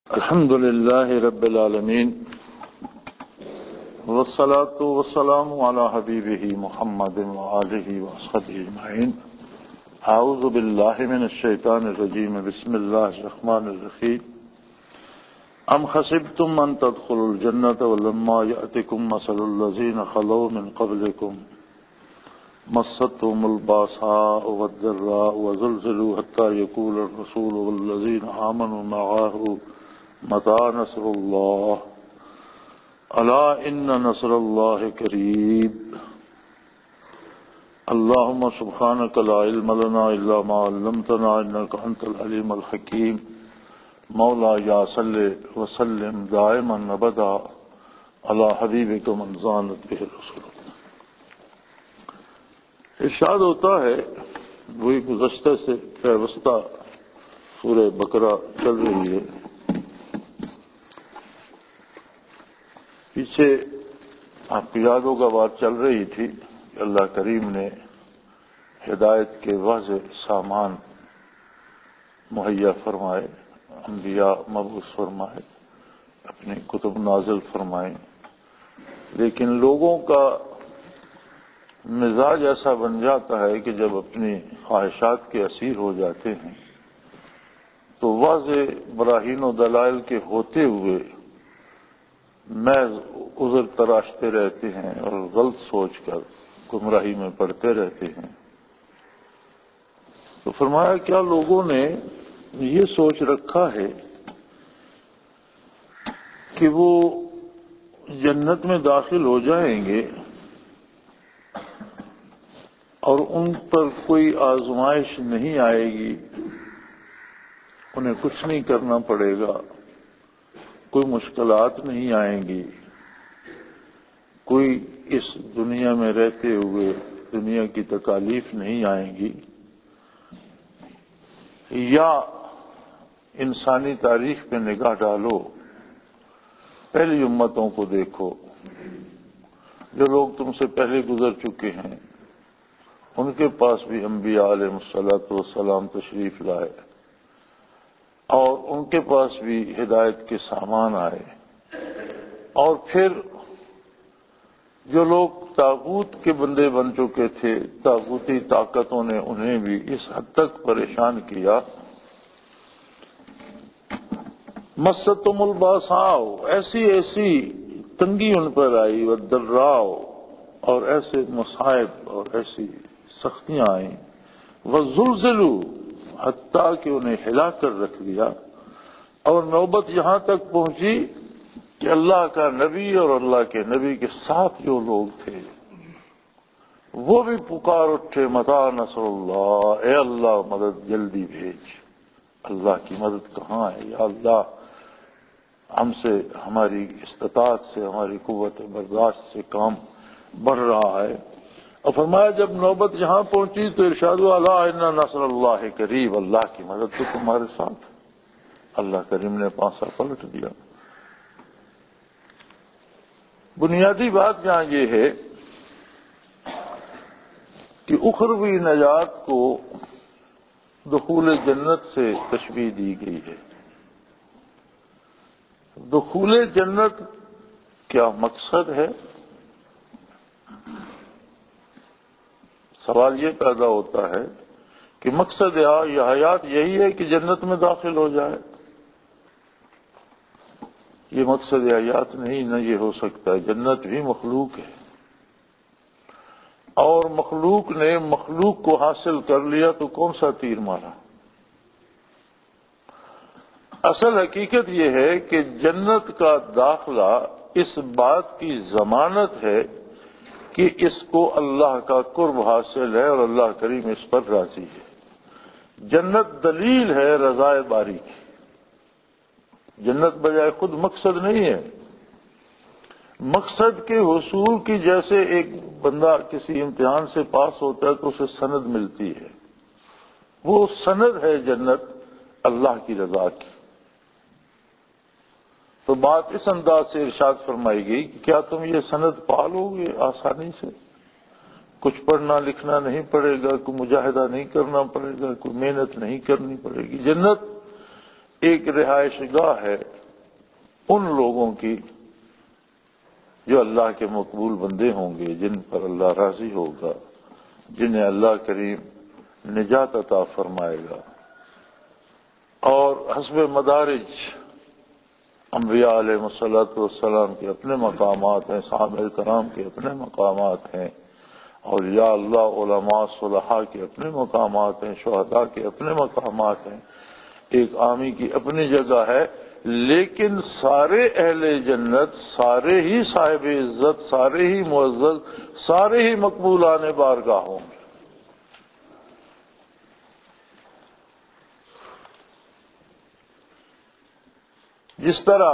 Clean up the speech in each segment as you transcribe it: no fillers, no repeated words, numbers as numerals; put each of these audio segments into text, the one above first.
الحمد لله رب العالمين والصلاة والسلام على حبيبه محمد وآله وصحبه أجمعين. أعوذ بالله من الشيطان الرجيم. بسم الله الرحمن الرحيم. أم حسبتم أن تدخلوا الجنة ولما يأتكم مثل الذين خلوا من قبلكم مستهم البأساء والضراء وزلزلوا حتى يقول الرسول والذين آمنوا معه متى نصر الله ألا إن نصر الله قريب. اللهم سبحانك لا علم لنا إلا ما علمتنا إنك أنت العليم الحكيم. مولاي صل وسلم دائما أبدا على حبيبك من زانت به الرسول. ارشاد ہوتا ہے وہی گزشتہ سے پیوستہ سورہ بقرہ چل رہی ہے. پیچھے آپ کی یادوں کا بات چل رہی تھی کہ اللہ کریم نے ہدایت کے واضح سامان مہیا فرمائے، انبیاء مبعوث فرمائے، اپنی کتب نازل فرمائے، لیکن لوگوں کا مزاج ایسا بن جاتا ہے کہ جب اپنی خواہشات کے اسیر ہو جاتے ہیں تو واضح براہین و دلائل کے ہوتے ہوئے محض عذر تراشتے رہتے ہیں اور غلط سوچ کر گمراہی میں پڑتے رہتے ہیں. تو فرمایا کیا لوگوں نے یہ سوچ رکھا ہے کہ وہ جنت میں داخل ہو جائیں گے اور ان پر کوئی آزمائش نہیں آئے گی، انہیں کچھ نہیں کرنا پڑے گا، کوئی مشکلات نہیں آئیں گی، کوئی اس دنیا میں رہتے ہوئے دنیا کی تکالیف نہیں آئیں گی؟ یا انسانی تاریخ پہ نگاہ ڈالو، پہلی امتوں کو دیکھو، جو لوگ تم سے پہلے گزر چکے ہیں ان کے پاس بھی انبیاء علیہ الصلوۃ والسلام تشریف لائے اور ان کے پاس بھی ہدایت کے سامان آئے، اور پھر جو لوگ طاغوت کے بندے بن چکے تھے طاغوتی طاقتوں نے انہیں بھی اس حد تک پریشان کیا. مستهم الباساء، ایسی ایسی تنگی ان پر آئی، والضراء، اور ایسے مصائب اور ایسی سختیاں آئیں، وزلزلوا، حتیٰ کہ انہیں ہلا کر رکھ دیا. اور نوبت یہاں تک پہنچی کہ اللہ کا نبی اور اللہ کے نبی کے ساتھ جو لوگ تھے وہ بھی پکار اٹھے متى نصر اللہ، اے اللہ مدد جلدی بھیج. اللہ کی مدد کہاں ہے یا اللہ؟ ہم سے، ہماری استطاعت سے، ہماری قوت برداشت سے کام بڑھ رہا ہے. اور فرمایا جب نوبت یہاں پہنچی تو ارشاد الا ان نصر اللہ قریب، اللہ کی مدد تو تمہارے ساتھ. اللہ کریم نے پانسا پلٹ دیا. بنیادی بات یہاں یہ ہے کہ اخروی نجات کو دخول جنت سے تشبیہ دی گئی ہے. دخول جنت کیا مقصد ہے؟ سوال یہ پیدا ہوتا ہے کہ مقصد یہ حیات یہی ہے کہ جنت میں داخل ہو جائے. یہ مقصد حیات نہیں، نہ یہ ہو سکتا ہے. جنت بھی مخلوق ہے اور مخلوق نے مخلوق کو حاصل کر لیا تو کون سا تیر مارا؟ اصل حقیقت یہ ہے کہ جنت کا داخلہ اس بات کی ضمانت ہے کہ اس کو اللہ کا قرب حاصل ہے اور اللہ کریم اس پر راضی ہے. جنت دلیل ہے رضائے باری کی. جنت بجائے خود مقصد نہیں ہے. مقصد کے حصول کی جیسے ایک بندہ کسی امتحان سے پاس ہوتا ہے تو اسے سند ملتی ہے، وہ سند ہے جنت اللہ کی رضا کی. تو بات اس انداز سے ارشاد فرمائی گئی کہ کیا تم یہ سند پالو گے آسانی سے؟ کچھ پڑھنا لکھنا نہیں پڑے گا، کوئی مجاہدہ نہیں کرنا پڑے گا، کوئی محنت نہیں کرنی پڑے گی. جنت ایک رہائش گاہ ہے ان لوگوں کی جو اللہ کے مقبول بندے ہوں گے، جن پر اللہ راضی ہوگا، جنہیں اللہ کریم نجات عطا فرمائے گا۔ اور حسب مدارج انبیاء علیہ الصلوۃ والسلام کے اپنے مقامات ہیں، صحابہ کرام کے اپنے مقامات ہیں، اولیاء اللہ علماء صلحاء کے اپنے مقامات ہیں، شہداء کے اپنے مقامات ہیں، ایک عامی کی اپنی جگہ ہے، لیکن سارے اہل جنت، سارے ہی صاحب عزت، سارے ہی معزز، سارے ہی مقبولان بارگاہ ہوں گے۔ جس طرح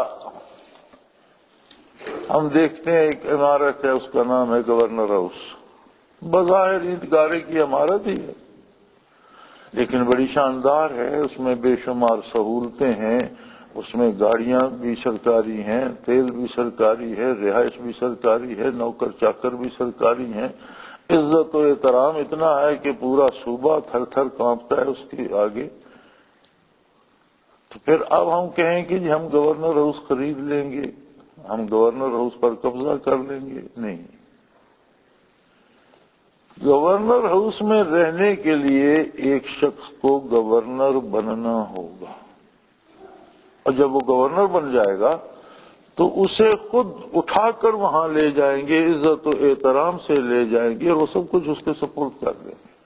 ہم دیکھتے ہیں ایک عمارت ہے، اس کا نام ہے گورنر ہاؤس، بظاہر اینٹ گارے کی عمارت ہی ہے، لیکن بڑی شاندار ہے، اس میں بے شمار سہولتیں ہیں، اس میں گاڑیاں بھی سرکاری ہیں، تیل بھی سرکاری ہے، رہائش بھی سرکاری ہے، نوکر چاکر بھی سرکاری ہیں، عزت و احترام اتنا ہے کہ پورا صوبہ تھر تھر کانپتا ہے اس کے آگے۔ تو پھر اب ہم کہیں کہ جی ہم گورنر ہاؤس خرید لیں گے، ہم گورنر ہاؤس پر قبضہ کر لیں گے، نہیں۔ گورنر ہاؤس میں رہنے کے لیے ایک شخص کو گورنر بننا ہوگا، اور جب وہ گورنر بن جائے گا تو اسے خود اٹھا کر وہاں لے جائیں گے، عزت و احترام سے لے جائیں گے، اور وہ سب کچھ اس کے سپرد کر دیں گے۔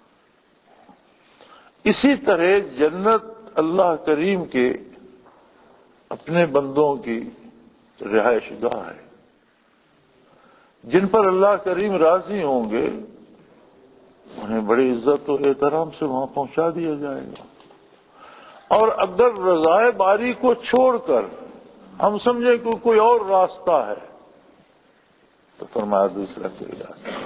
اسی طرح جنت اللہ کریم کے اپنے بندوں کی رہائش گاہ ہے، جن پر اللہ کریم راضی ہوں گے انہیں بڑی عزت و احترام سے وہاں پہنچا دیا جائے گا۔ اور اگر رضائے باری کو چھوڑ کر ہم سمجھیں کہ کوئی اور راستہ ہے تو فرمایا دوسرا کوئی راستہ۔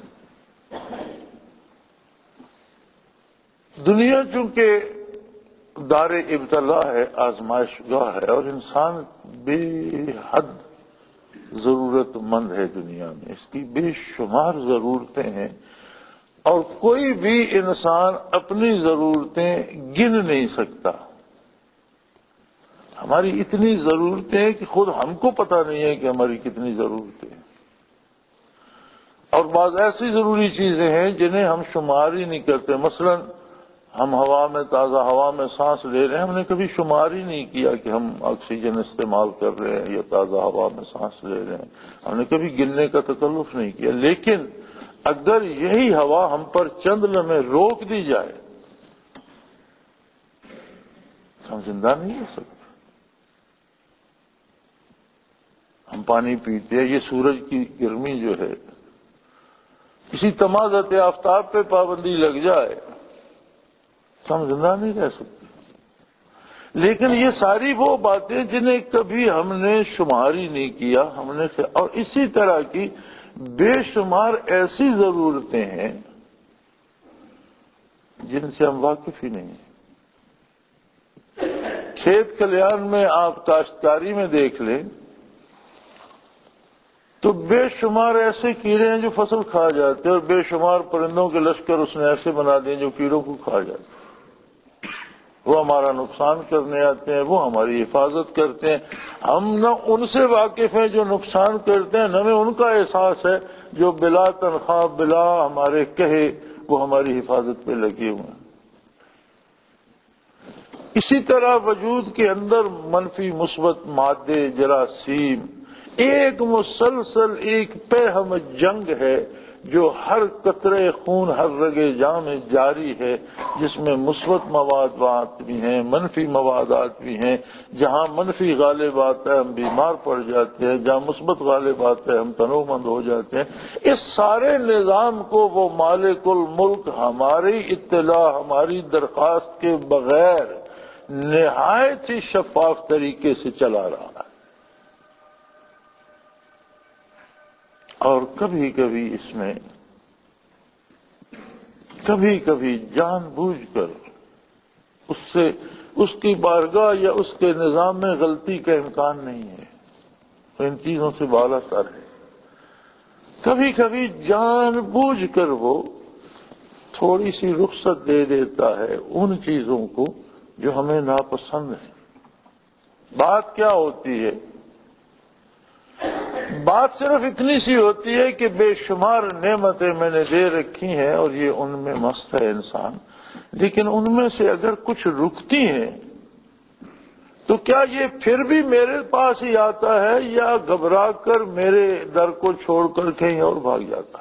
دنیا چونکہ دار ابتلا ہے، آزمائش گاہ ہے، اور انسان بے حد ضرورت مند ہے، دنیا میں اس کی بے شمار ضرورتیں ہیں، اور کوئی بھی انسان اپنی ضرورتیں گن نہیں سکتا۔ ہماری اتنی ضرورتیں ہیں کہ خود ہم کو پتہ نہیں ہے کہ ہماری کتنی ضرورتیں ہیں، اور بعض ایسی ضروری چیزیں ہیں جنہیں ہم شمار ہی نہیں کرتے۔ مثلا ہم ہوا میں، تازہ ہوا میں سانس لے رہے ہیں، ہم نے کبھی شمار ہی نہیں کیا کہ ہم آکسیجن استعمال کر رہے ہیں یا تازہ ہوا میں سانس لے رہے ہیں، ہم نے کبھی گننے کا تکلف نہیں کیا۔ لیکن اگر یہی ہوا ہم پر چند لمحے روک دی جائے تو ہم زندہ نہیں رہ سکتے۔ ہم پانی پیتے ہیں، یہ سورج کی گرمی جو ہے، کسی تمازت آفتاب پہ پابندی لگ جائے تو ہم زندہ نہیں رہ سکتے۔ لیکن یہ ساری وہ باتیں جنہیں کبھی ہم نے شمار ہی نہیں کیا، ہم نے، اور اسی طرح کی بے شمار ایسی ضرورتیں ہیں جن سے ہم واقف ہی نہیں ہیں۔ کھیت کھلیان میں آپ کاشتکاری میں دیکھ لیں تو بے شمار ایسے کیڑے ہیں جو فصل کھا جاتے ہیں، اور بے شمار پرندوں کے لشکر اس نے ایسے بنا دیے جو کیڑوں کو کھا جاتے ہیں۔ وہ ہمارا نقصان کرنے آتے ہیں، وہ ہماری حفاظت کرتے ہیں۔ ہم نہ ان سے واقف ہیں جو نقصان کرتے ہیں، نہ ہمیں ان کا احساس ہے جو بلا تنخواہ، بلا ہمارے کہے وہ ہماری حفاظت پہ لگے ہوئے ہیں۔ اسی طرح وجود کے اندر منفی مثبت مادے، جراثیم، ایک مسلسل ایک پہم جنگ ہے جو ہر قطرے خون، ہر رگے جاں میں جاری ہے، جس میں مثبت موادات بھی ہیں، منفی موادات بھی ہیں۔ جہاں منفی غالب آتا ہے ہم بیمار پڑ جاتے ہیں، جہاں مثبت غالب آتا ہے ہم تنوع مند ہو جاتے ہیں۔ اس سارے نظام کو وہ مالک الملک ہماری اطلاع، ہماری درخواست کے بغیر نہایت ہی شفاف طریقے سے چلا رہا ہے، اور کبھی کبھی اس میں جان بوجھ کر اس کی بارگاہ یا اس کے نظام میں غلطی کا امکان نہیں ہے، تو ان چیزوں سے بالا تر ہے۔ کبھی کبھی جان بوجھ کر وہ تھوڑی سی رخصت دے دیتا ہے ان چیزوں کو جو ہمیں ناپسند ہیں۔ بات کیا ہوتی ہے؟ بات صرف اتنی سی ہوتی ہے کہ بے شمار نعمتیں میں نے دے رکھی ہیں اور یہ ان میں مست ہے انسان، لیکن ان میں سے اگر کچھ رکتی ہیں تو کیا یہ پھر بھی میرے پاس ہی آتا ہے یا گھبرا کر میرے در کو چھوڑ کر کہیں اور بھاگ جاتا ہے؟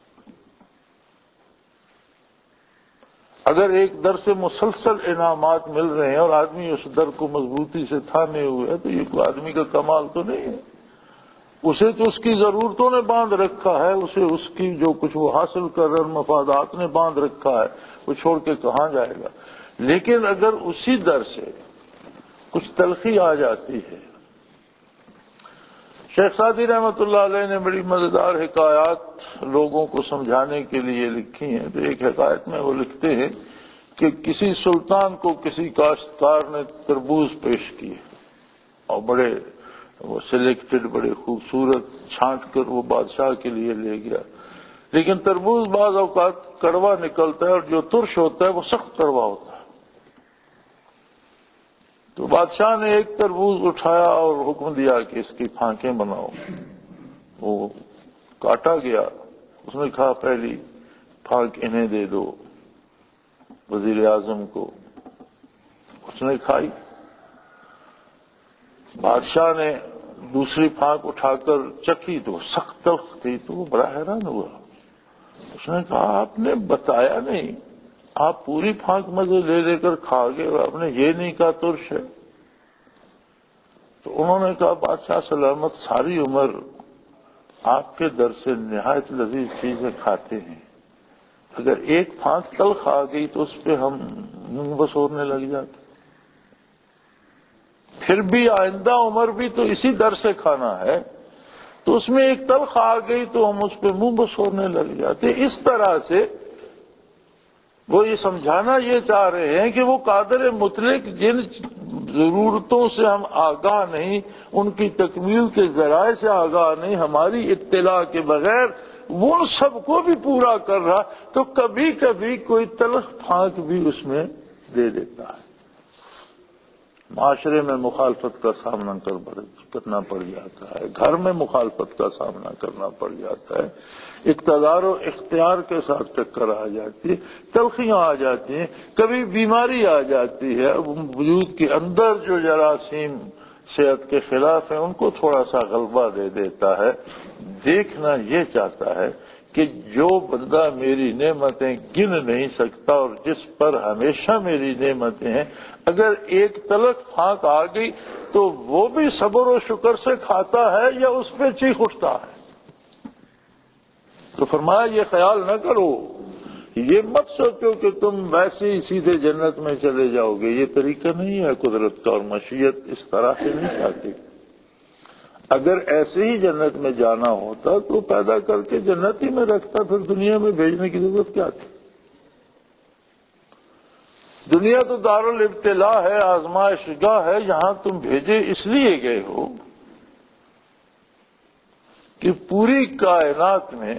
اگر ایک در سے مسلسل انعامات مل رہے ہیں اور آدمی اس در کو مضبوطی سے تھامے ہوئے ہے تو یہ کوئی آدمی کا کمال تو نہیں ہے۔ اسے تو اس کی ضرورتوں نے باندھ رکھا ہے، اسے اس کی جو کچھ وہ حاصل کر رہا مفادات نے باندھ رکھا ہے، وہ چھوڑ کے کہاں جائے گا؟ لیکن اگر اسی در سے کچھ تلخی آ جاتی ہے، شیخ سعدی رحمۃ اللہ علیہ نے بڑی مزیدار حکایات لوگوں کو سمجھانے کے لیے لکھی ہیں۔ تو ایک حکایت میں وہ لکھتے ہیں کہ کسی سلطان کو کسی کاشتکار نے تربوز پیش کیے اور بڑے وہ سلیکٹڈ، بڑے خوبصورت چھانٹ کر وہ بادشاہ کے لیے لے گیا، لیکن تربوز بعض اوقات کڑوا نکلتا ہے اور جو ترش ہوتا ہے وہ سخت کڑوا ہوتا ہے۔ تو بادشاہ نے ایک تربوز اٹھایا اور حکم دیا کہ اس کی پھانکیں بناؤ۔ وہ کاٹا گیا، اس نے کہا پہلی پھانک انہیں دے دو، وزیر اعظم کو۔ اس نے کھائی۔ بادشاہ نے دوسری پھانک اٹھا کر چکھی تو سخت تلخ تھی، تو وہ بڑا حیران ہوا۔ اس نے کہا آپ نے بتایا نہیں، آپ پوری پھانک مزے لے لے کر کھا گئے اور آپ نے یہ نہیں کہا ترش ہے۔ تو انہوں نے کہا بادشاہ سلامت ساری عمر آپ کے در سے نہایت لذیذ چیزیں کھاتے ہیں، اگر ایک پھانک تلخ آ گئی تو اس پہ ہم منہ بسورنے لگ جاتے، پھر بھی آئندہ عمر بھی تو اسی در سے کھانا ہے، تو اس میں ایک تلخ آ گئی تو ہم اس پہ منہ بسورنے لگ جاتے۔ اس طرح سے وہ یہ سمجھانا یہ چاہ رہے ہیں کہ وہ قادر مطلق جن ضرورتوں سے ہم آگاہ نہیں، ان کی تکمیل کے ذرائع سے آگاہ نہیں، ہماری اطلاع کے بغیر وہ سب کو بھی پورا کر رہا، تو کبھی کبھی کوئی تلخ پھانک بھی اس میں دے دیتا ہے۔ معاشرے میں مخالفت کا سامنا کرنا پڑ جاتا ہے، گھر میں مخالفت کا سامنا کرنا پڑ جاتا ہے، اقتدار و اختیار کے ساتھ ٹکر آ جاتی ہے، تلخیاں آ جاتی ہیں، کبھی بیماری آ جاتی ہے، وجود کے اندر جو جراثیم صحت کے خلاف ہیں ان کو تھوڑا سا غلبہ دے دیتا ہے۔ دیکھنا یہ چاہتا ہے کہ جو بندہ میری نعمتیں گن نہیں سکتا اور جس پر ہمیشہ میری نعمتیں ہیں، اگر ایک تلخ پھانک آ گئی تو وہ بھی صبر و شکر سے کھاتا ہے یا اس پہ چیخ اٹھتا ہے؟ تو فرمایا یہ خیال نہ کرو، یہ مت سوچو کہ تم ویسے ہی سیدھے جنت میں چلے جاؤ گے، یہ طریقہ نہیں ہے قدرت کا، اور مشیت اس طرح سے نہیں چاہتی۔ اگر ایسے ہی جنت میں جانا ہوتا تو پیدا کر کے جنت ہی میں رکھتا، پھر دنیا میں بھیجنے کی ضرورت کیا تھی؟ دنیا تو دار الابتلاء ہے، آزمائش گاہ ہے، یہاں تم بھیجے اس لیے گئے ہو کہ پوری کائنات میں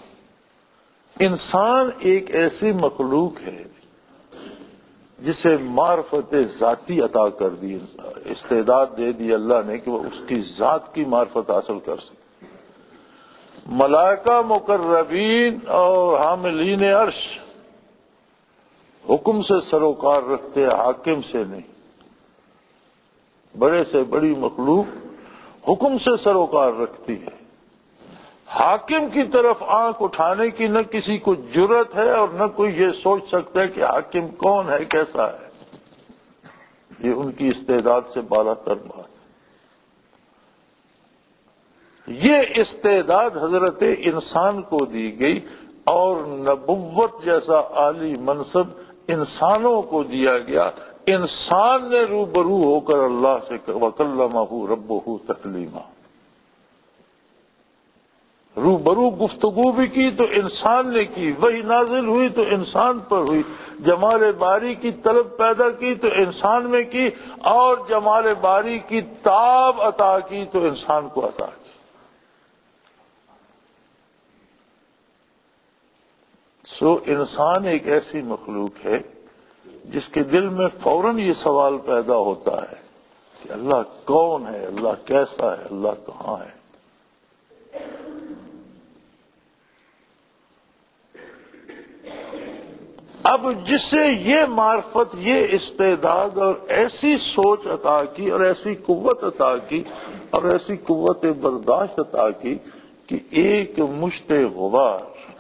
انسان ایک ایسی مخلوق ہے جسے معرفت ذاتی عطا کر دی، استعداد دے دی اللہ نے کہ وہ اس کی ذات کی معرفت حاصل کر سکے۔ ملائکہ مقربین اور حاملین عرش حکم سے سروکار رکھتے ہیں، حاکم سے نہیں۔ بڑے سے بڑی مخلوق حکم سے سروکار رکھتی ہے، حاکم کی طرف آنکھ اٹھانے کی نہ کسی کو جرت ہے اور نہ کوئی یہ سوچ سکتا ہے کہ حاکم کون ہے، کیسا ہے۔ یہ ان کی استعداد سے بالا تر بات ہے۔ یہ استعداد حضرت انسان کو دی گئی اور نبوت جیسا عالی منصب انسانوں کو دیا گیا۔ انسان نے روبرو ہو کر اللہ سے وَكَلَّمَهُ رَبُّهُ تَكْلِيمًا، روبرو گفتگو بھی کی تو انسان نے کی، وہی نازل ہوئی تو انسان پر ہوئی، جمال باری کی طلب پیدا کی تو انسان میں کی، اور جمال باری کی تاب عطا کی تو انسان کو عطا کی۔ سو انسان ایک ایسی مخلوق ہے جس کے دل میں فوراً یہ سوال پیدا ہوتا ہے کہ اللہ کون ہے، اللہ کیسا ہے، اللہ کہاں ہے۔ اب جسے یہ معرفت، یہ استعداد اور ایسی سوچ عطا کی اور ایسی قوت عطا کی اور ایسی قوت برداشت عطا کی کہ ایک مشت غبار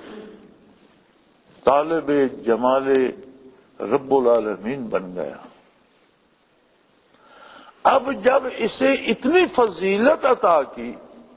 طالب جمال رب العالمین بن گیا۔ اب جب اسے اتنی فضیلت عطا کی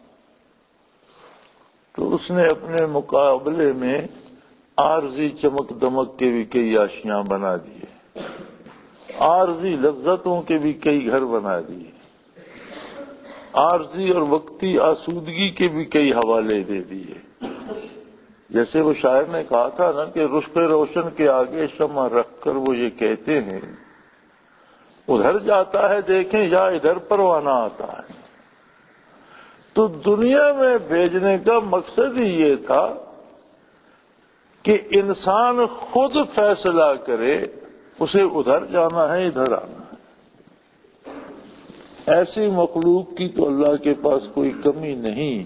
تو اس نے اپنے مقابلے میں عارضی چمک دمک کے بھی کئی آشیاں بنا دیے، عارضی لذتوں کے بھی کئی گھر بنا دیے، عارضی اور وقتی آسودگی کے بھی کئی حوالے دے دیے۔ جیسے وہ شاعر نے کہا تھا نا کہ رشک روشن کے آگے شمع رکھ کر وہ یہ کہتے ہیں، ادھر جاتا ہے دیکھیں یا ادھر پروانہ آتا ہے۔ تو دنیا میں بھیجنے کا مقصد ہی یہ تھا کہ انسان خود فیصلہ کرے اسے ادھر جانا ہے ادھر آنا ہے۔ ایسی مخلوق کی تو اللہ کے پاس کوئی کمی نہیں،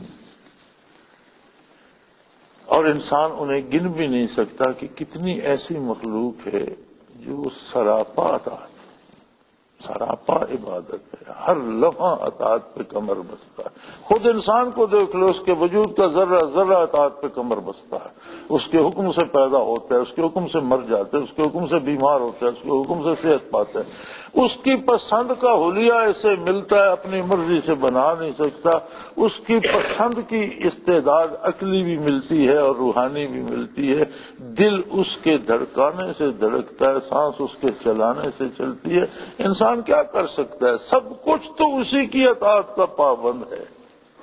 اور انسان انہیں گن بھی نہیں سکتا کہ کتنی ایسی مخلوق ہے جو سراپا اطاعت، سراپا عبادت ہے، ہر لمحہ اطاعت پہ کمر بستہ ہے۔ خود انسان کو دیکھ لو، اس کے وجود کا ذرہ ذرہ اطاعت پہ کمر بستہ ہے، اس کے حکم سے پیدا ہوتا ہے، اس کے حکم سے مر جاتا ہے، اس کے حکم سے بیمار ہوتا ہے، اس کے حکم سے صحت پاتا ہے۔ اس کی پسند کا حلیہ اسے ملتا ہے، اپنی مرضی سے بنا نہیں سکتا۔ اس کی پسند کی استعداد عقلی بھی ملتی ہے اور روحانی بھی ملتی ہے۔ دل اس کے دھڑکانے سے دھڑکتا ہے، سانس اس کے چلانے سے چلتی ہے۔ انسان کیا کر سکتا ہے؟ سب کچھ تو اسی کی اطاعت کا پابند ہے۔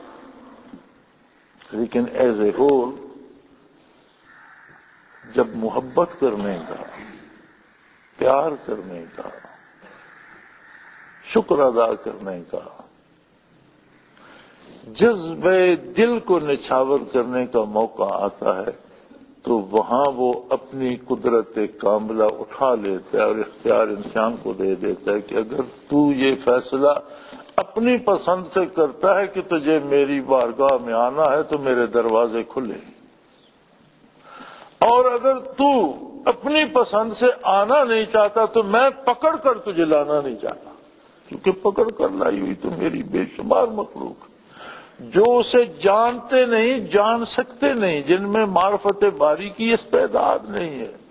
لیکن ایز اے ہول جب محبت کرنے کا، پیار کرنے کا، شکر ادا کرنے کا، جذبہ دل کو نچھاور کرنے کا موقع آتا ہے تو وہاں وہ اپنی قدرت کاملہ اٹھا لیتا ہے اور اختیار انسان کو دے دیتا ہے کہ اگر تو یہ فیصلہ اپنی پسند سے کرتا ہے کہ تجھے میری بارگاہ میں آنا ہے تو میرے دروازے کھلے، اور اگر تو اپنی پسند سے آنا نہیں چاہتا تو میں پکڑ کر تجھے لانا نہیں چاہتا، کیونکہ پکڑ کر لائی ہوئی تو میری بے شمار مخلوق جو اسے جانتے نہیں، جان سکتے نہیں، جن میں معرفت باری کی استعداد نہیں ہے،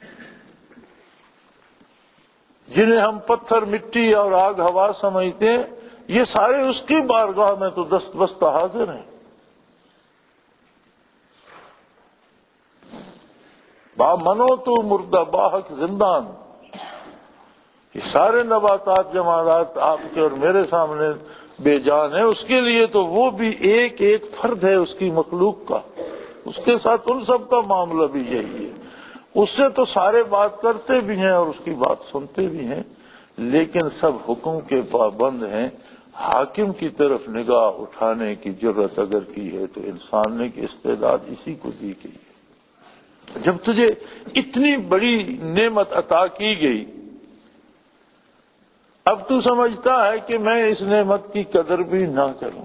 جنہیں ہم پتھر مٹی اور آگ ہوا سمجھتے ہیں، یہ سارے اس کی بارگاہ میں تو دست بستہ حاضر ہیں۔ با منو تو مردہ باحق زندان، یہ سارے نباتات جمادات آپ کے اور میرے سامنے بے جان ہے، اس کے لیے تو وہ بھی ایک ایک فرد ہے اس کی مخلوق کا، اس کے ساتھ ان سب کا معاملہ بھی یہی ہے۔ اس سے تو سارے بات کرتے بھی ہیں اور اس کی بات سنتے بھی ہیں، لیکن سب حکم کے پابند ہیں۔ حاکم کی طرف نگاہ اٹھانے کی جرت اگر کی ہے تو انسان نے کی استعداد اسی کو دی گئی ہے۔ جب تجھے اتنی بڑی نعمت عطا کی گئی، اب تو سمجھتا ہے کہ میں اس نعمت کی قدر بھی نہ کروں،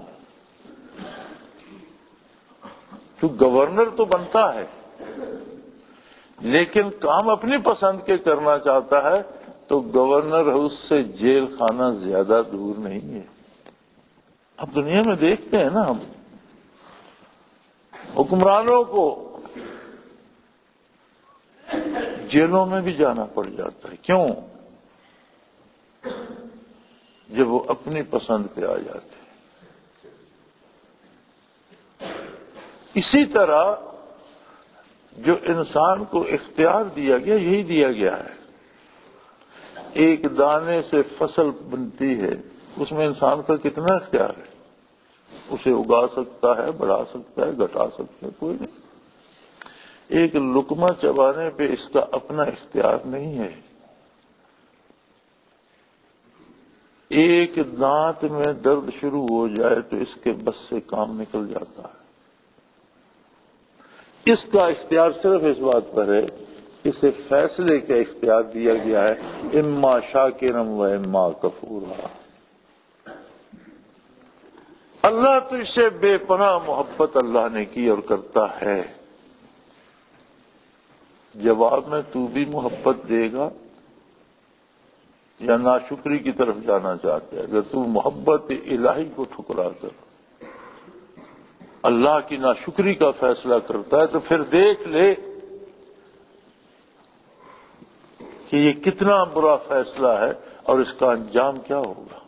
تو گورنر تو بنتا ہے لیکن کام اپنی پسند کے کرنا چاہتا ہے تو گورنر ہاؤس سے جیل خانہ زیادہ دور نہیں ہے۔ اب دنیا میں دیکھتے ہیں نا ہم حکمرانوں کو جیلوں میں بھی جانا پڑ جاتا ہے، کیوں؟ جب وہ اپنی پسند پہ آ جاتے ہیں۔ اسی طرح جو انسان کو اختیار دیا گیا یہی دیا گیا ہے۔ ایک دانے سے فصل بنتی ہے، اس میں انسان کا کتنا اختیار ہے؟ اسے اگا سکتا ہے، بڑھا سکتا ہے، گھٹا سکتا ہے، کوئی نہیں۔ ایک لقمہ چبانے پہ اس کا اپنا اختیار نہیں ہے۔ ایک دانت میں درد شروع ہو جائے تو اس کے بس سے کام نکل جاتا ہے۔ اس کا اختیار صرف اس بات پر ہے اسے فیصلے کا اختیار دیا گیا ہے، اما شاکرا و اما کفورا۔ اللہ تو اس سے بے پناہ محبت اللہ نے کی اور کرتا ہے۔ جواب میں تو بھی محبت دے گا یا ناشکری کی طرف جانا چاہتا ہے؟ اگر تو محبت الہی کو ٹھکرا کر اللہ کی ناشکری کا فیصلہ کرتا ہے تو پھر دیکھ لے کہ یہ کتنا برا فیصلہ ہے اور اس کا انجام کیا ہوگا۔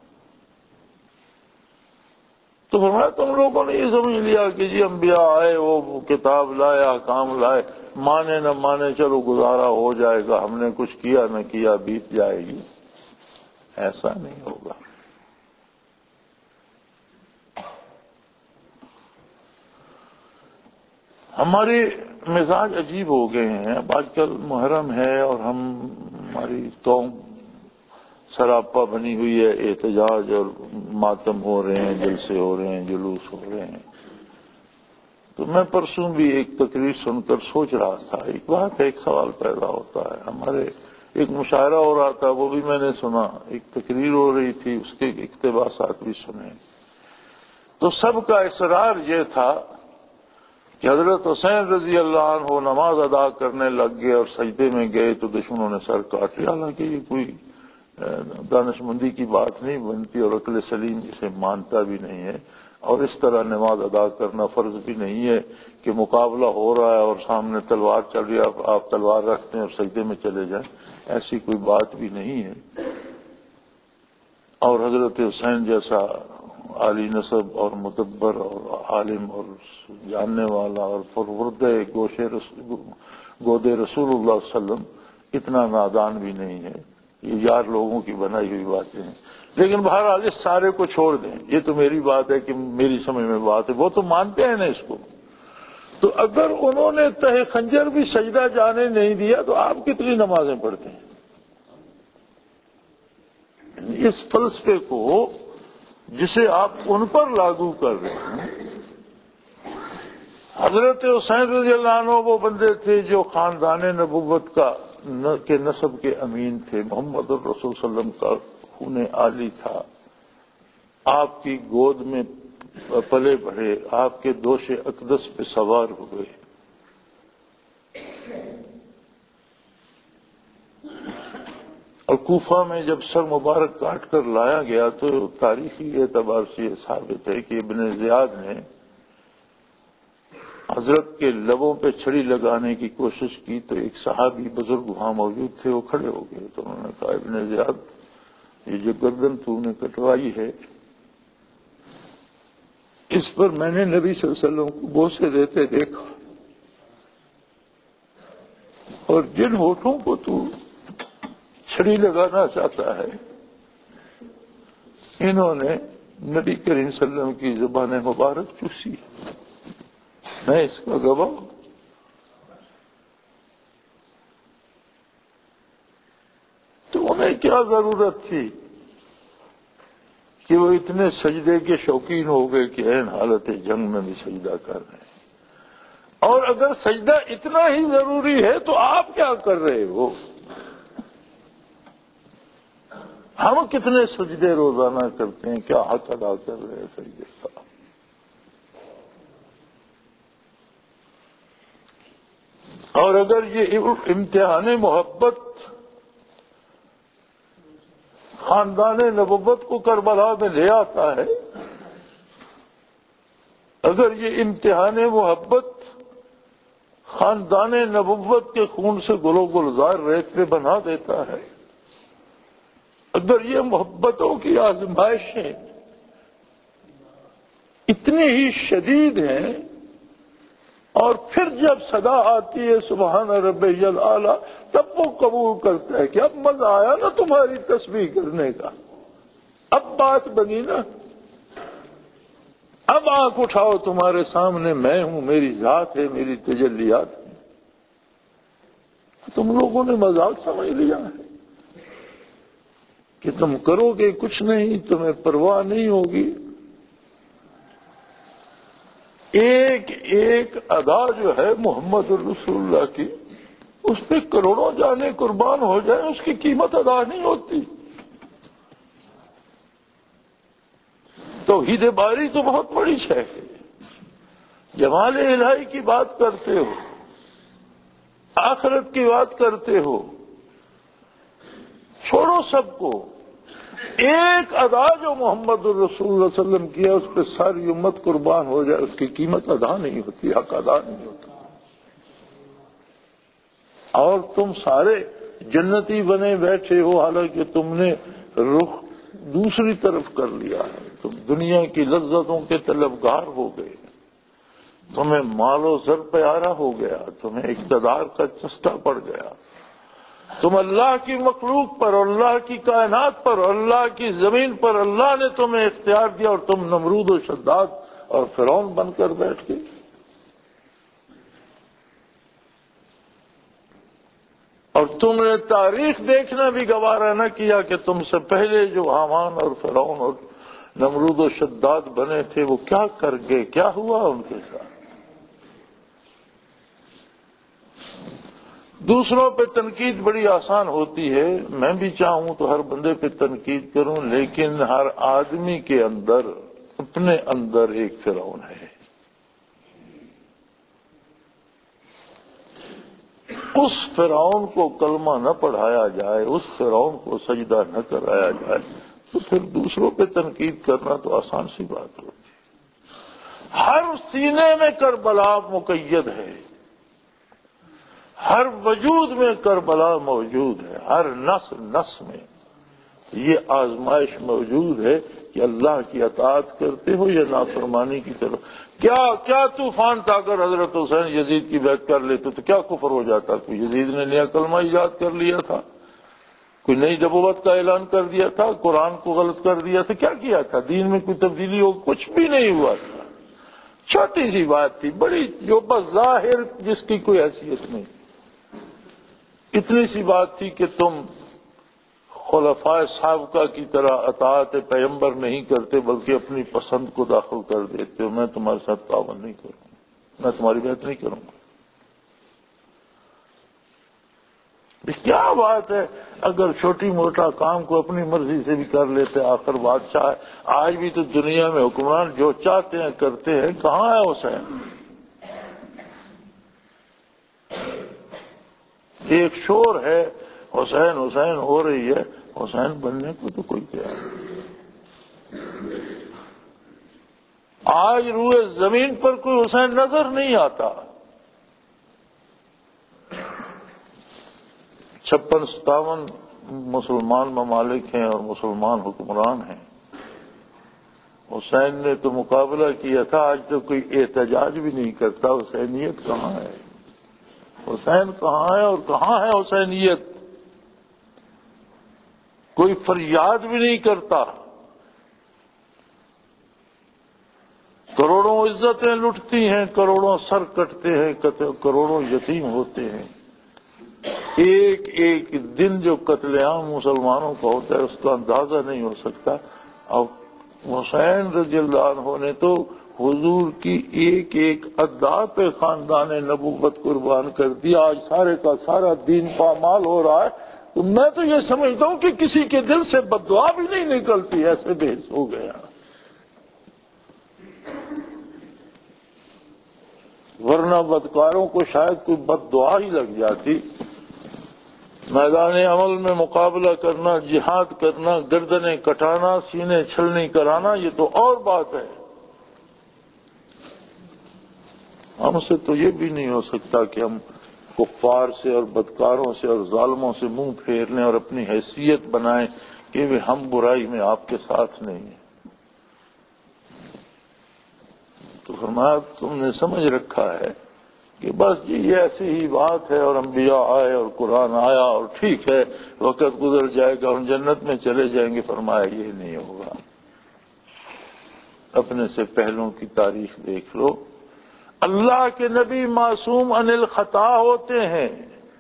تو فرمایا تم لوگوں نے یہ سمجھ لیا کہ جی انبیاء آئے، وہ کتاب لائے، احکام لائے، مانے نہ مانے چلو گزارا ہو جائے گا، ہم نے کچھ کیا نہ کیا بیت جائے گی۔ ایسا نہیں ہوگا۔ ہمارے مزاج عجیب ہو گئے ہیں۔ اب آج کل محرم ہے اور ہماری قوم سراپا بنی ہوئی ہے، احتجاج اور ماتم ہو رہے ہیں، جلسے ہو رہے ہیں، جلوس ہو رہے ہیں۔ تو میں پرسوں بھی ایک تقریر سن کر سوچ رہا تھا، ایک بات ہے، ایک سوال پیدا ہوتا ہے۔ ہمارے ایک مشاعرہ ہو رہا تھا، وہ بھی میں نے سنا، ایک تقریر ہو رہی تھی، اس کے اقتباسات بھی سنے۔ تو سب کا اصرار یہ تھا کہ حضرت حسین رضی اللہ عنہ نماز ادا کرنے لگ گئے اور سجدے میں گئے تو دشمنوں نے سر کاٹ لیا۔ حالانکہ یہ کوئی دانش مندی کی بات نہیں بنتی اور عقل سلیم اسے مانتا بھی نہیں ہے، اور اس طرح نماز ادا کرنا فرض بھی نہیں ہے کہ مقابلہ ہو رہا ہے اور سامنے تلوار چل رہی ہے، آپ تلوار رکھتے ہیں اور سجدے میں چلے جائیں، ایسی کوئی بات بھی نہیں ہے۔ اور حضرت حسین جیسا عالی نسب اور مدبر اور عالم اور جاننے والا اور پرورد گودے رسول اللہ صلی اللہ علیہ وسلم اتنا نادان بھی نہیں ہے۔ یہ یار لوگوں کی بنائی ہوئی باتیں ہیں۔ لیکن بہرحال اس سارے کو چھوڑ دیں، یہ تو میری بات ہے کہ میری سمجھ میں بات ہے، وہ تو مانتے ہیں نا اس کو۔ تو اگر انہوں نے تہ خنجر بھی سجدہ جانے نہیں دیا تو آپ کتنی نمازیں پڑھتے ہیں؟ اس فلسفے کو جسے آپ ان پر لاگو کر رہے ہیں۔ حضرت حسین رضی اللہ عنہ وہ بندے تھے جو خاندان نبوت کے نسب کے امین تھے، محمد الرسول صلی اللہ علیہ وسلم کا خون عالی تھا، آپ کی گود میں پلے بڑھے، آپ کے دوش اقدس پہ سوار ہوئے۔ اور کوفہ میں جب سر مبارک کاٹ کر لایا گیا تو تاریخی اعتبار سے یہ ثابت ہے کہ ابن زیاد نے حضرت کے لبوں پہ چھڑی لگانے کی کوشش کی تو ایک صحابی بزرگ وہاں موجود تھے، وہ کھڑے ہو گئے تو انہوں نے کہا ابن زیاد یہ جو گردن تو نے کٹوائی ہے اس پر میں نے نبی صلی اللہ علیہ وسلم کو بوسے دیتے دیکھا، اور جن ہونٹوں کو تو چھڑی لگانا چاہتا ہے انہوں نے نبی کریم صلی اللہ علیہ وسلم کی زبان مبارک چوسی، میں اس کا گواہ ہوں۔ تو انہیں کیا ضرورت تھی کہ وہ اتنے سجدے کے شوقین ہو گئے کہ عین حالت جنگ میں بھی سجدہ کر رہے ہیں؟ اور اگر سجدہ اتنا ہی ضروری ہے تو آپ کیا کر رہے ہو؟ ہم کتنے سجدے روزانہ کرتے ہیں، کیا حق ادا کر رہے ہیں سجدے کا؟ اور اگر یہ امتحان محبت خاندان نبوت کو کربلا میں لے آتا ہے، اگر یہ امتحان محبت خاندان نبوت کے خون سے گلو گلزار ریت پہ بنا دیتا ہے، اگر یہ محبتوں کی آزمائشیں اتنی ہی شدید ہیں اور پھر جب صدا آتی ہے سبحان ربی الاعلی تب وہ قبول کرتا ہے کہ اب مزہ آیا نا تمہاری تسبیح کرنے کا، اب بات بنی نا، اب آنکھ اٹھاؤ تمہارے سامنے میں ہوں، میری ذات ہے، میری تجلیات ہیں۔ تم لوگوں نے مذاق سمجھ لیا ہے کہ تم کرو گے کچھ نہیں، تمہیں پرواہ نہیں ہوگی۔ ایک ایک ادا جو ہے محمد الرسول اللہ کی اس پہ کروڑوں جانیں قربان ہو جائیں، اس کی قیمت ادا نہیں ہوتی۔ توحید باری تو بہت بڑی شے ہے۔ جمال الہی کی بات کرتے ہو، آخرت کی بات کرتے ہو، چھوڑو سب کو، ایک ادا جو محمد الرسول اللہ علیہ وسلم کیا اس پہ ساری امت قربان ہو جائے، اس کی قیمت ادا نہیں ہوتی، حق ادا نہیں ہوتا۔ اور تم سارے جنتی بنے بیٹھے ہو، حالانکہ تم نے رخ دوسری طرف کر لیا ہے، تم دنیا کی لذتوں کے طلبگار ہو گئے، تمہیں مال و زر پیارا ہو گیا، تمہیں اقتدار کا چسکا پڑ گیا، تم اللہ کی مخلوق پر، اللہ کی کائنات پر، اللہ کی زمین پر اللہ نے تمہیں اختیار دیا، اور تم نمرود و شداد اور فرعون بن کر بیٹھ گئے۔ اور تم نے تاریخ دیکھنا بھی گوارا نہ کیا کہ تم سے پہلے جو حامان اور فرعون اور نمرود و شداد بنے تھے وہ کیا کر گئے، کیا ہوا ان کے ساتھ۔ دوسروں پہ تنقید بڑی آسان ہوتی ہے، میں بھی چاہوں تو ہر بندے پہ تنقید کروں، لیکن ہر آدمی کے اندر اپنے اندر ایک فرعون ہے۔ اس فرعون کو کلمہ نہ پڑھایا جائے، اس فرعون کو سجدہ نہ کرایا جائے، تو پھر دوسروں پہ تنقید کرنا تو آسان سی بات ہوتی ہے۔ ہر سینے میں کربلا مقید ہے، ہر وجود میں کربلا موجود ہے، ہر نس نس میں یہ آزمائش موجود ہے کہ اللہ کی اطاعت کرتے ہو یا نافرمانی کی طرف۔ کیا طوفان تھا اگر حضرت حسین یزید کی بیعت کر لیتے تو کیا کفر ہو جاتا؟ کوئی یزید نے نیا کلمہ ایجاد کر لیا تھا، کوئی نئی نبوت کا اعلان کر دیا تھا، قرآن کو غلط کر دیا تھا، کیا کیا تھا؟ دین میں کوئی تبدیلی ہو؟ کچھ بھی نہیں ہوا تھا، چھوٹی سی بات تھی، بڑی جو بظاہر جس کی کوئی حیثیت نہیں، اتنی سی بات تھی کہ تم خلفائے سابقہ کی طرح اطاعت پیغمبر نہیں کرتے بلکہ اپنی پسند کو داخل کر دیتے ہو، میں تمہارے ساتھ تعاون نہیں کروں گا، میں تمہاری بیعت نہیں کروں گا۔ کیا بات ہے اگر چھوٹی موٹا کام کو اپنی مرضی سے بھی کر لیتے، آخر بادشاہ ہے، آج بھی تو دنیا میں حکمران جو چاہتے ہیں کرتے ہیں۔ کہاں ہے حسین؟ ایک شور ہے حسین حسین ہو رہی ہے، حسین بننے کو تو کوئی تیار نہیں۔ آج روئے زمین پر کوئی حسین نظر نہیں آتا۔ 56-57 مسلمان ممالک ہیں اور مسلمان حکمران ہیں، حسین نے تو مقابلہ کیا تھا، آج تو کوئی احتجاج بھی نہیں کرتا۔ حسینیت کہاں ہے؟ حسین کہاں ہے اور کہاں ہے حسینیت؟ کوئی فریاد بھی نہیں کرتا۔ کروڑوں عزتیں لٹتی ہیں، کروڑوں سر کٹتے ہیں، کروڑوں یتیم ہوتے ہیں۔ ایک ایک دن جو قتل عام مسلمانوں کا ہوتا ہے اس کا اندازہ نہیں ہو سکتا۔ اب حسین رضی اللہ عنہ نے تو حضور کی ایک ایک ادا پہ خاندان نبوت قربان کر دیا، آج سارے کا سارا دین پامال ہو رہا ہے۔ تو میں تو یہ سمجھتا ہوں کہ کسی کے دل سے بد دعا بھی نہیں نکلتی، ایسے بحث ہو گیا۔ ورنہ بدکاروں کو شاید کوئی بد دعا ہی لگ جاتی۔ میدان عمل میں مقابلہ کرنا، جہاد کرنا، گردنیں کٹانا، سینے چھلنی کرانا، یہ تو اور بات ہے۔ ہم سے تو یہ بھی نہیں ہو سکتا کہ ہم کفار سے اور بدکاروں سے اور ظالموں سے منہ پھیر لیں اور اپنی حیثیت بنائیں کہ ہم برائی میں آپ کے ساتھ نہیں ہیں۔ تو فرمایا تم نے سمجھ رکھا ہے کہ بس جی یہ ایسی ہی بات ہے، اور انبیاء آئے اور قرآن آیا اور ٹھیک ہے وقت گزر جائے گا ہم جنت میں چلے جائیں گے۔ فرمایا یہ نہیں ہوگا۔ اپنے سے پہلوں کی تاریخ دیکھ لو، اللہ کے نبی معصوم عن الخطا ہوتے ہیں،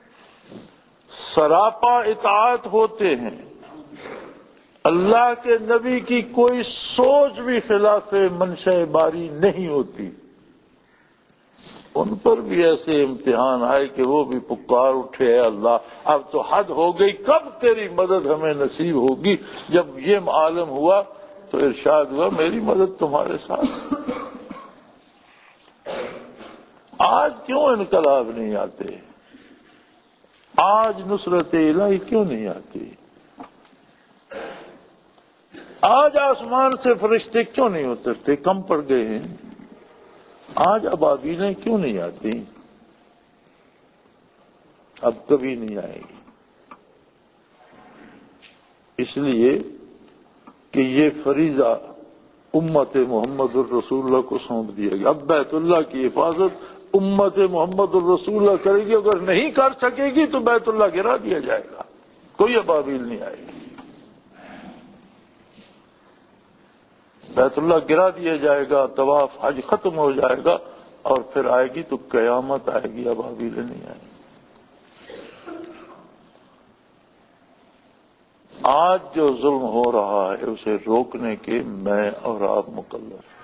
سراپا اطاعت ہوتے ہیں، اللہ کے نبی کی کوئی سوچ بھی خلاف منشاء باری نہیں ہوتی۔ ان پر بھی ایسے امتحان آئے کہ وہ بھی پکار اٹھے، اے اللہ اب تو حد ہو گئی، کب تیری مدد ہمیں نصیب ہوگی؟ جب یہ معلوم ہوا تو ارشاد ہوا میری مدد تمہارے ساتھ۔ آج کیوں انقلاب نہیں آتے؟ آج نصرت الہی کیوں نہیں آتی؟ آج آسمان سے فرشتے کیوں نہیں اترتے؟ کم پڑ گئے ہیں۔ آج ابابیلیں کیوں نہیں آتی؟ اب کبھی نہیں آئے گی، اس لیے کہ یہ فریضہ امت محمد الرسول اللہ کو سونپ دیا گیا۔ اب بیت اللہ کی حفاظت امت محمد الرسول اللہ کرے گی، اگر نہیں کر سکے گی تو بیت اللہ گرا دیا جائے گا، کوئی ابابیل نہیں آئے گی، بیت اللہ گرا دیا جائے گا، طواف حج ختم ہو جائے گا، اور پھر آئے گی تو قیامت آئے گی، ابابیل نہیں آئے گی۔ آج جو ظلم ہو رہا ہے اسے روکنے کے میں اور آپ مکلف ہیں،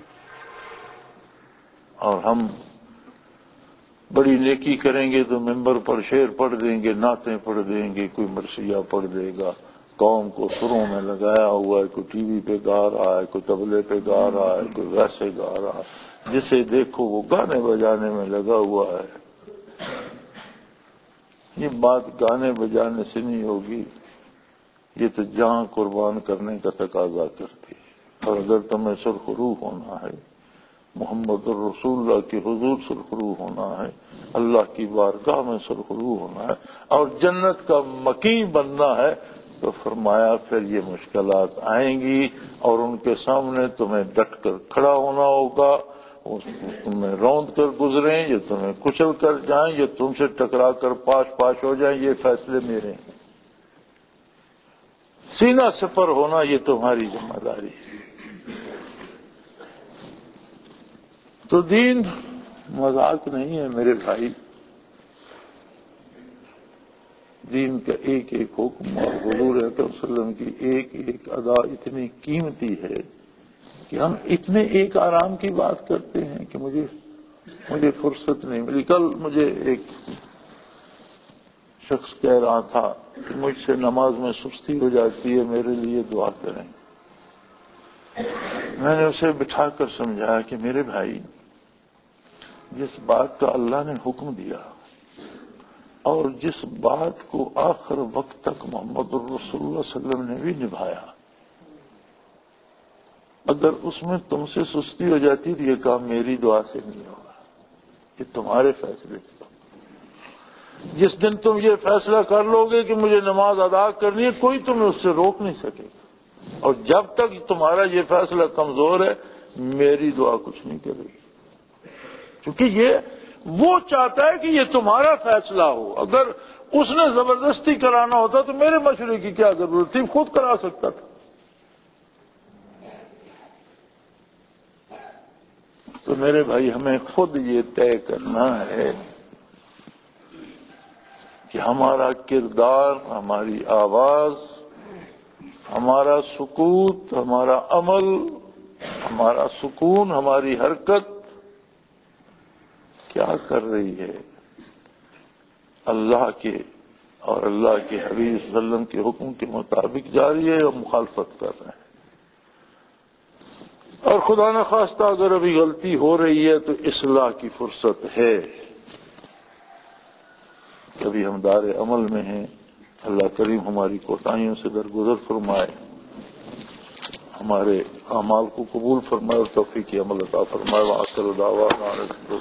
اور ہم بڑی نیکی کریں گے تو ممبر پر شعر پڑھ دیں گے، نعتیں پڑھ دیں گے، کوئی مرثیہ پڑھ دے گا، قوم کو سروں میں لگایا ہوا ہے، کوئی ٹی وی پہ گا رہا ہے، کوئی طبلے پہ گا رہا ہے، کوئی ویسے گا رہا ہے، جسے دیکھو وہ گانے بجانے میں لگا ہوا ہے۔ یہ بات گانے بجانے سے نہیں ہوگی، یہ تو جان قربان کرنے کا تقاضا کرتی ہے۔ اور اگر تمہیں سرخرو ہونا ہے، محمد الرسول اللہ کے حضور سرخرو ہونا ہے، اللہ کی بارگاہ میں سرخرو ہونا ہے، اور جنت کا مکین بننا ہے، تو فرمایا پھر یہ مشکلات آئیں گی، اور ان کے سامنے تمہیں ڈٹ کر کھڑا ہونا ہوگا، تمہیں روند کر گزریں، یہ تمہیں کچل کر جائیں، یہ تم سے ٹکرا کر پاش ہو جائیں، یہ فیصلے میرے ہیں۔ سینہ سپر ہونا یہ تمہاری ذمہ داری ہے۔ تو دین مذاق نہیں ہے میرے بھائی، دین کا ایک ایک حکم اور حضور اکرم صلی اللہ علیہ وسلم کی ایک ایک ادا اتنی قیمتی ہے کہ ہم اتنے ایک آرام کی بات کرتے ہیں کہ مجھے فرصت نہیں ملی۔ کل مجھے ایک شخص کہہ رہا تھا کہ مجھ سے نماز میں سستی ہو جاتی ہے، میرے لیے دعا کریں۔ میں نے اسے بٹھا کر سمجھایا کہ میرے بھائی، جس بات کا اللہ نے حکم دیا اور جس بات کو آخر وقت تک محمد الرسول اللہ صلی اللہ علیہ وسلم نے بھی نبھایا، اگر اس میں تم سے سستی ہو جاتی تو یہ کام میری دعا سے نہیں ہوگا، یہ تمہارے فیصلے سے۔ جس دن تم یہ فیصلہ کر لو گے کہ مجھے نماز ادا کرنی ہے، کوئی تمہیں اس سے روک نہیں سکے گا، اور جب تک تمہارا یہ فیصلہ کمزور ہے میری دعا کچھ نہیں کرے گی، کیونکہ یہ وہ چاہتا ہے کہ یہ تمہارا فیصلہ ہو۔ اگر اس نے زبردستی کرانا ہوتا تو میرے مشورے کی کیا ضرورت تھی، خود کرا سکتا تھا۔ تو میرے بھائی، ہمیں خود یہ طے کرنا ہے کہ ہمارا کردار، ہماری آواز، ہمارا سکوت، ہمارا عمل، ہمارا سکون، ہماری حرکت کیا کر رہی ہے، اللہ کے اور اللہ کے حبیب صلی اللہ علیہ وسلم کے حکم کے مطابق جاری ہے اور مخالفت کر رہے ہیں۔ اور خدا نخواستہ اگر ابھی غلطی ہو رہی ہے تو اصلاح کی فرصت ہے، کبھی ہم دار عمل میں ہیں، اللہ کریم ہماری کوتاہیوں سے درگزر فرمائے، ہمارے اعمال کو قبول فرمائے اور توفیق عمل عطا فرمائے۔ وآخر دعوانا